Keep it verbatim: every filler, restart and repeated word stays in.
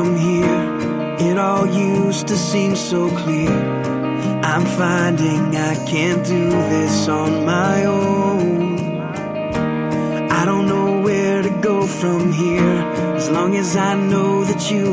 from here. It all used to seem so clear. I'm finding I can't do this on my own. I don't know where to go from here, as long as I know that you